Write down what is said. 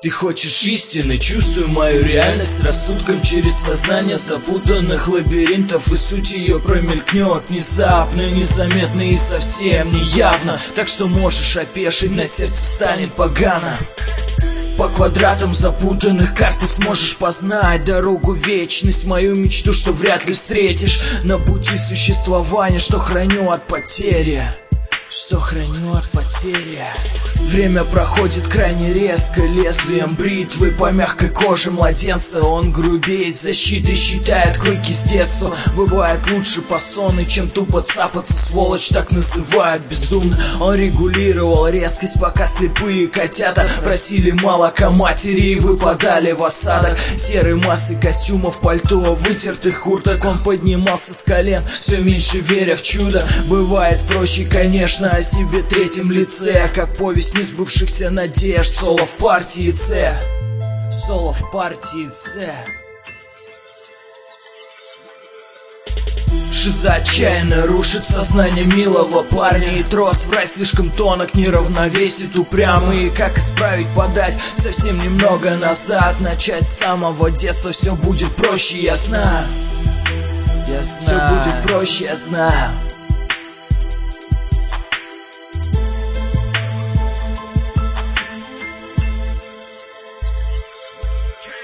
Ты хочешь истины, чувствуй мою реальность рассудком через сознание запутанных лабиринтов, и суть ее промелькнет внезапно, незаметно и совсем неявно. Так что можешь опешить, на сердце станет погано. По квадратам запутанных карт ты сможешь познать дорогу в вечность, мою мечту, что вряд ли встретишь на пути существования, что храню от потери. Время проходит крайне резко, лезвием бритвы по мягкой коже младенца. Он грубеет, защитой считает клыки с детства. Бывает лучше посоны, чем тупо цапаться, сволочь так называют безумно. Он регулировал резкость, пока слепые котята просили молока матери и выпадали в осадок. Серой массы костюмов, пальто, вытертых курток он поднимался с колен, все меньше веря в чудо. Бывает проще, конечно, о себе третьем лице, как повесть несбывшихся надежд. Соло в партии С. Шиза отчаянно рушит сознание милого парня, и трос в рай слишком тонок, не равновесит упрямый. Как исправить, подать совсем немного назад, начать с самого детства, все будет проще, я знаю. Все будет проще, я знаю.